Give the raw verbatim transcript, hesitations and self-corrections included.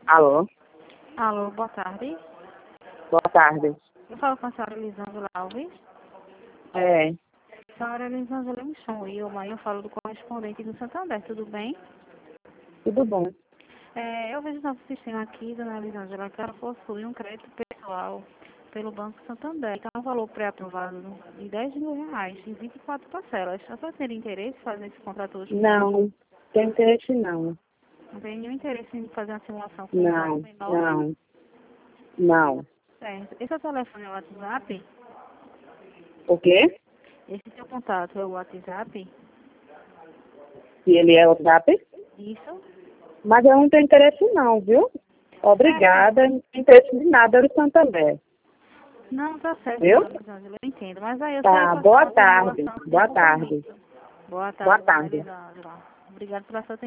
Alô? Alô, boa tarde. Boa tarde. Eu falo com a senhora Elisângela Alves. É, A senhora Elisângela Michon e eu, mãe, eu falo do correspondente do Santander, tudo bem? tudo bom. É, eu vejo nosso sistema aqui, dona Elisângela, que ela possui um crédito pessoal pelo Banco Santander. Então, o valor pré-aprovado de dez mil reais em vinte e quatro parcelas. A senhora teria interesse em fazer esse contrato hoje conosco? Não, tem interesse não. Não tem nenhum interesse em fazer uma simulação com um valor Não, menor? não, não. Certo. Esse é o telefone, é o WhatsApp? O quê? Esse seu contato é o WhatsApp? Se ele é o WhatsApp? Isso? Mas eu não tenho interesse não, viu? Obrigada, não tenho interesse de nada do Santander. Não, tá certo, Viu? dona Elisângela, eu entendo. Mas aí eu só ia Tá, passar boa uma tarde. simulação sem Boa tarde. compromisso. Boa Boa tarde, dona tarde. Elisângela. Obrigada pela sua atenção.